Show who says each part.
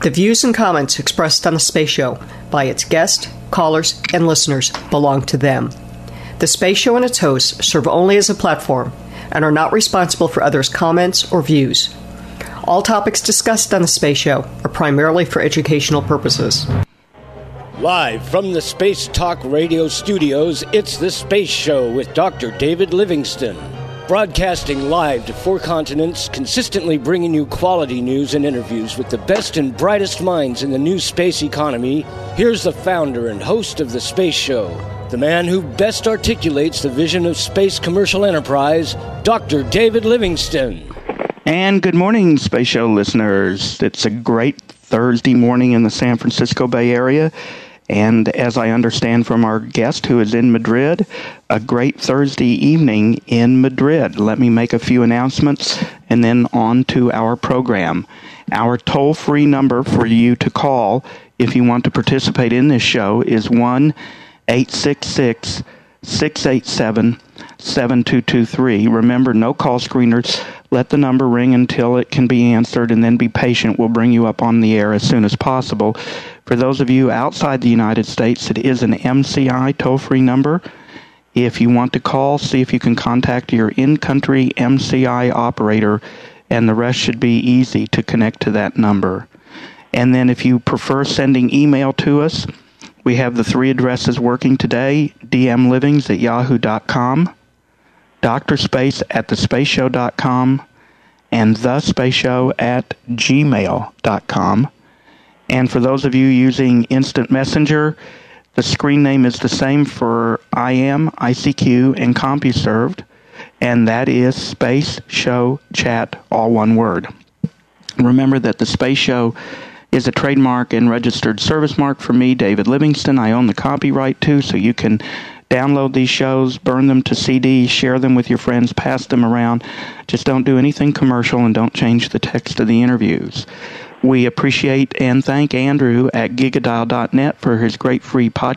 Speaker 1: The views and comments expressed on the Space Show by its guests, callers, and listeners belong to them. The Space Show and its hosts serve only as a platform and are not responsible for others' comments or views. All topics discussed on the Space Show are primarily for educational purposes.
Speaker 2: Live from the Space Talk Radio studios, it's The Space Show with Dr. David Livingston. Broadcasting live to 4 continents, consistently bringing you quality news and interviews with the best and brightest minds in the new space economy, here's the founder and host of The Space Show, the man who best articulates the vision of space commercial enterprise, Dr. David Livingston.
Speaker 3: And good morning, Space Show listeners. It's a great Thursday morning in the San Francisco Bay Area. And as I understand from our guest who is in Madrid, a great Thursday evening in Madrid. Let me make a few announcements and then on to our program. Our toll-free number for you to call if you want to participate in this show is 1-866-687-7223. Remember, no call screeners. Let the number ring until it can be answered, and then be patient. We'll bring you up on the air as soon as possible. For those of you outside the United States, it is an MCI toll-free number. If you want to call, see if you can contact your in-country MCI operator, and the rest should be easy to connect to that number. And then if you prefer sending email to us, we have the 3 addresses working today: dmlivings@yahoo.com, drspace@thespaceshow.com, and thespaceshow@gmail.com. And for those of you using Instant Messenger, the screen name is the same for IM, ICQ, and CompuServe, and that is Space Show Chat, all one word. Remember that the Space Show is a trademark and registered service mark for me, David Livingston. I own the copyright too, so you can download these shows, burn them to CDs, share them with your friends, pass them around. Just don't do anything commercial and don't change the text of the interviews. We appreciate and thank Andrew at Gigadial.net for his great free podcast